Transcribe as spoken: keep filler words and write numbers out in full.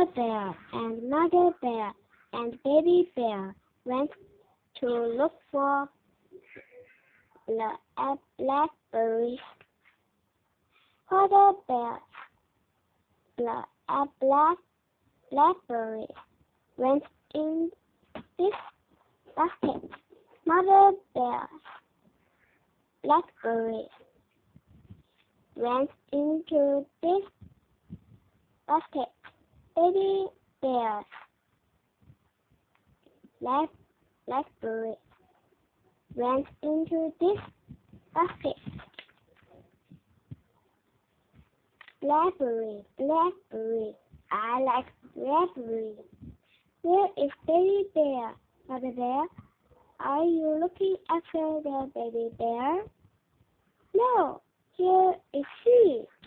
Father bear and mother bear and baby bear went to look for the blackberries. Father bear the black blackberries went in this basket. Mother bear blackberries went into this basket. Baby bears black blackberries went into this basket. Blackberry, blackberry, I like blackberry. Where is baby bear? Father bear, are you looking after the baby bear? No, here is she.